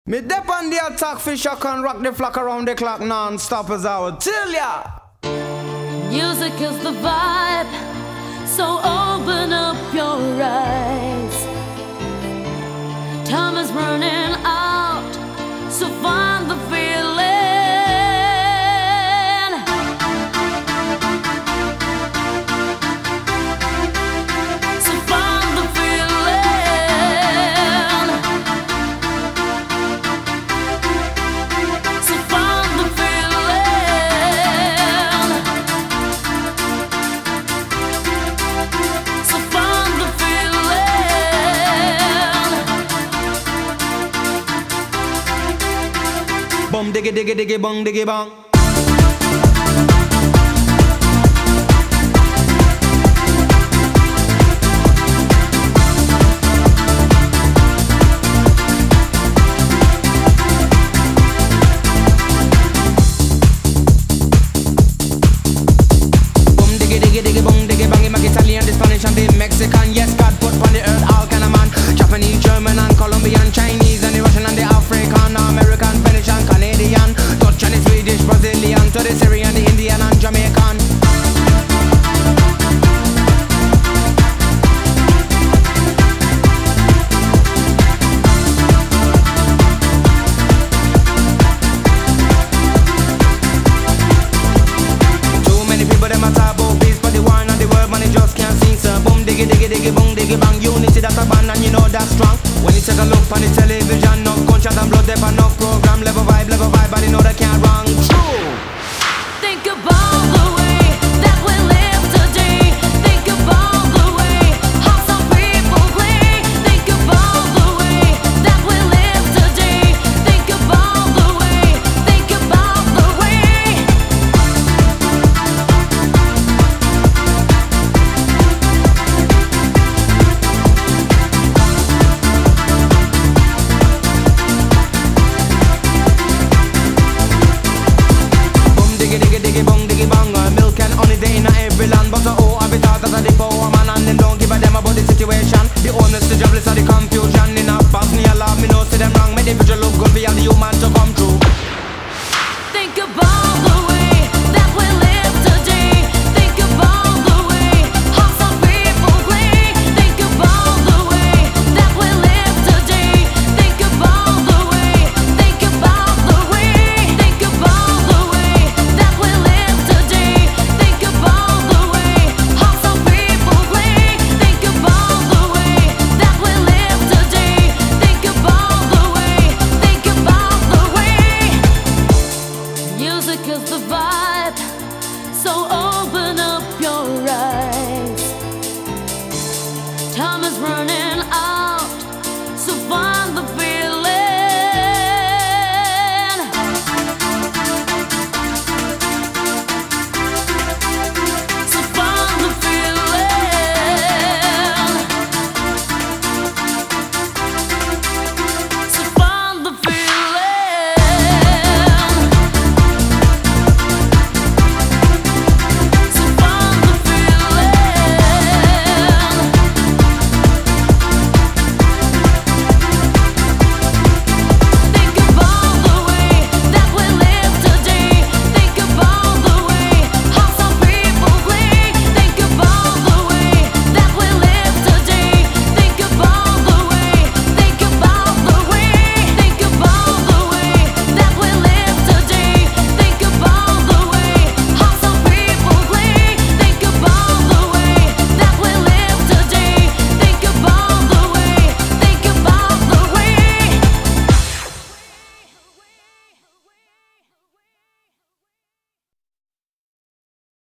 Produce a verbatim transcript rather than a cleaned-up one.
Me dep on the attack fish, I can rock the flock around the clock non-stop as I would tell ya. Music is the vibe, so open up your eyes. Time is running out, so find the feeling. So find the feeling. So find the feeling. So find the feeling. Bum diggy diggy diggy bong diggy bong. Italian, the Spanish and the Mexican. Yes, God put on the earth all kind of man. Japanese, German and Colombian, Chinese and the Russian and the African, American, Venetian, Canadian, Dutch and the Swedish, Brazilian, to the Syrian, the Indian and Jamaican. Too many people them a talk about peace, but the war and the world, man, it just can't sing. So boom, diggy, diggy, diggy, boom, diggy, bang. Unity that's a band and you know that's strong. When you take a look on the television, no gunshot and blood, there for no program. Level vibe, level vibe, but you know they can't wrong. True. Think about the way that we live today. Think about the way how some people play. Think about the way that we live today. Think about the way. Think about the way. Boom, diggy, diggy, diggy, bong, diggy, bang. Uh, Milk and honey, they in every land. But uh, oh, I be thought that the power man, and them don't give a damn about the situation. The honest, the jobless, and the confusion. In a past, me a love, me know see them wrong. Me the visual look good for all the human